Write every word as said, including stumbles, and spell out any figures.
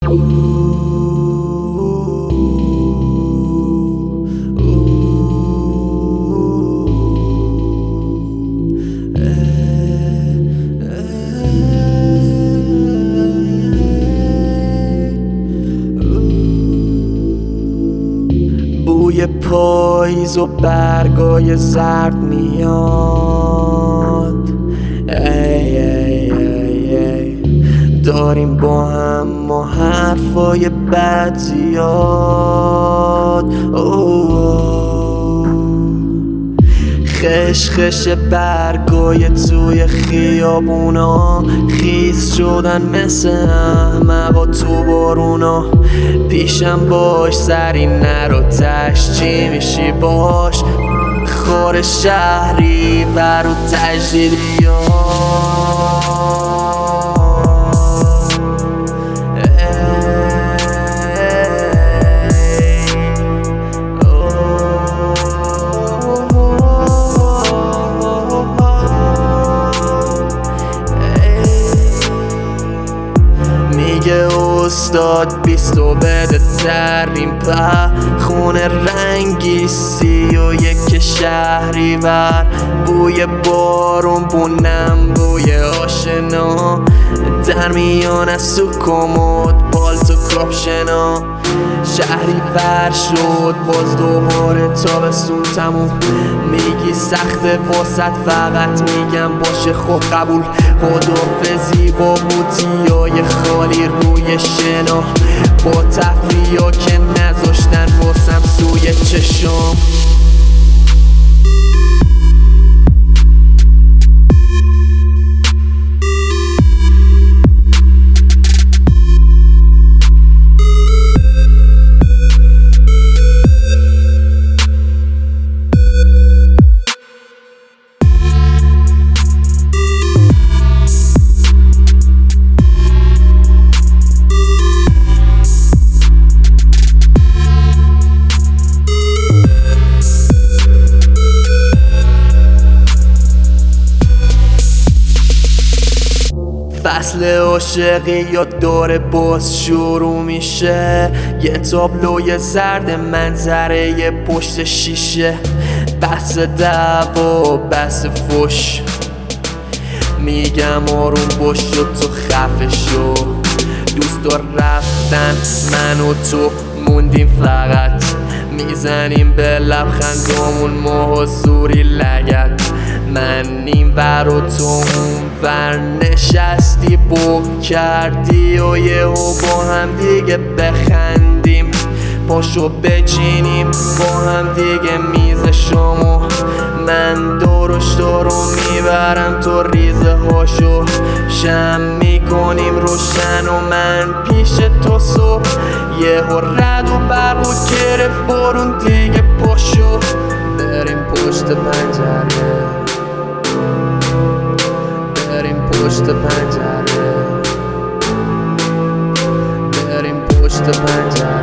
بوی پاییز و برگای زرد میاد. ای ای ای ای داریم با هم ما حرفای بد زیاد. خش خش برگای توی خیابونا خیس شدن مثل احمقا تو بارونا. پیشم باش سری نرو تش چی میشی باش خور شهری ورو تجدیدی ها. میگه استاد بیستو بده ترین په خونه رنگی سی و یک شهری ور. بوی بارون بونم بوی آشنا در میان از تو کمد پالتو کاپشنا. شهری ور شد باز دوباره تابستون تموم. میگی سخته واسط فقط میگم باشه خب قبول. خدافزی با بوتیای خالی روی شنا با تفریحا که نذاشتن واسم سوی چشام. فصل عاشقی یا داره باز شروع میشه. یه تابلوی زرد منظره پشت شیشه. بحث دعوا بحث فش میگم آروم باش و تو خفه شو. دوستا رفتن من و تو موندیم فقط میزنیم به لبخندامون ماه و زوری لگد. من این ور و تو اون ور نشستی بغ کردی و یهو با هم دیگه بخندیم. پاشو بچینیم با هم دیگه میز شامو. من دورش دارو میبرم تو ریزه هاشو شم میکنیم روشن و من پیش تو صبح. یهو رد و برق و گرفت بارون دیگه پاشو بریم پشت پنجره. بریم پشت پنجره. بریم پشت پنجره.